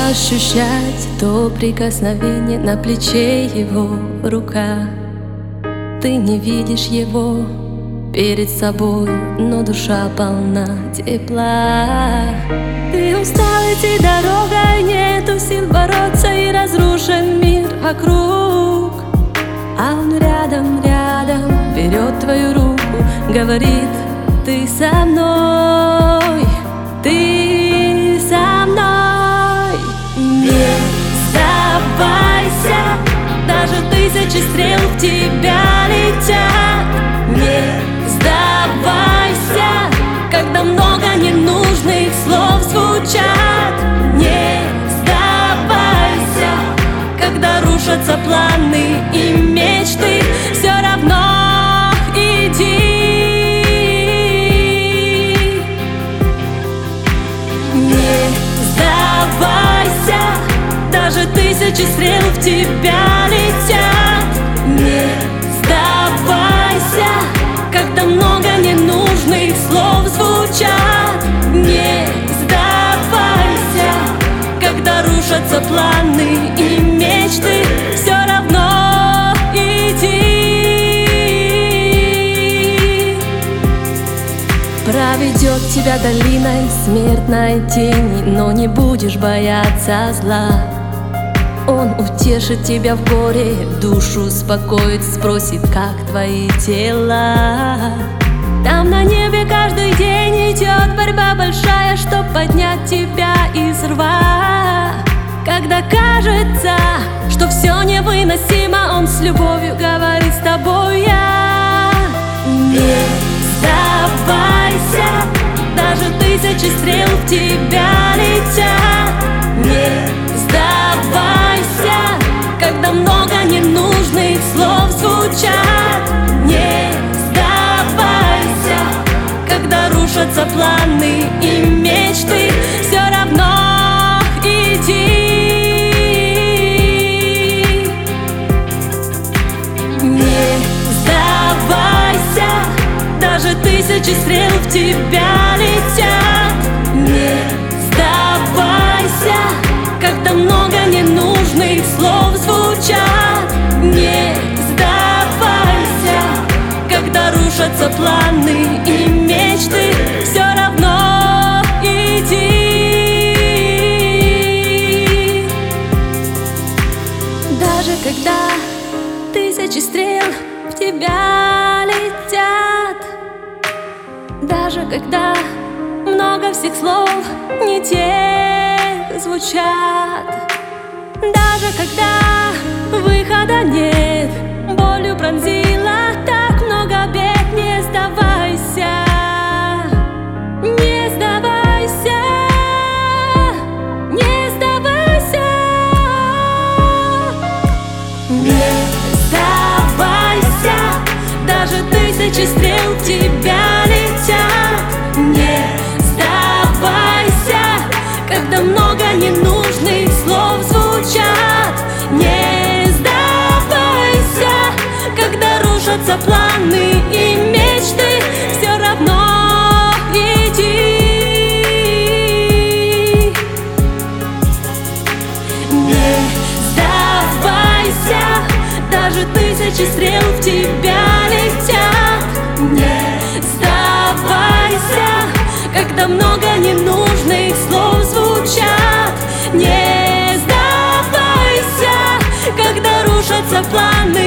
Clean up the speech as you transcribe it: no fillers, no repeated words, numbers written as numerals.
ощущать то прикосновение на плече его рука. Ты не видишь его перед собой, но душа полна тепла. Ты устал идти дорогой, нету сил бороться, и разрушен мир вокруг. А он рядом, рядом, берет твою руку, говорит: ты со мной, ты со мной. Не сдавайся, даже тысячи стрел в тебя летят. Не сдавайся, когда много ненужных слов звучат. Не сдавайся, когда рушатся планы и мечты. Все равно иди. Не сдавайся, даже тысячи стрел в тебя летят. Не сдавайся, когда много ненужных слов звучат. Не сдавайся, когда рушатся планы и мечты. Все равно иди. Проведет тебя долиной смертной тени, но не будешь бояться зла. Он утешит тебя в горе, душу успокоит, спросит, как твои дела. Там на небе каждый день идет борьба большая, чтоб поднять тебя из рва. Когда кажется, что все невыносимо, он с любовью говорит: с тобой я. Не сдавайся, даже тысячи стрел в тебя летят. Не сдавайся, когда много ненужных слов звучат. Не сдавайся, когда рушатся планы и мечты. Все равно иди. Не сдавайся, даже тысячи стрел в тебя летят. Не сдавайся, когда много ненужных слов звучат. Не сдавайся, когда рушатся планы и мечты. Все равно иди. Даже когда тысячи стрел в тебя летят, даже когда много всех слов не те звучат, даже когда выхода нет, болью пронзила так много бед. Не сдавайся, не сдавайся, не сдавайся. Не сдавайся, даже тысячи стрел в тебя летят. Не сдавайся, когда много ненужных слов звучат. Не сдавайся, когда рушатся планы и мечты. Все равно иди. Не сдавайся, даже тысячи стрел в тебя летят. Не сдавайся, когда много ненужных слов звучат. Не сдавайся, когда рушатся планы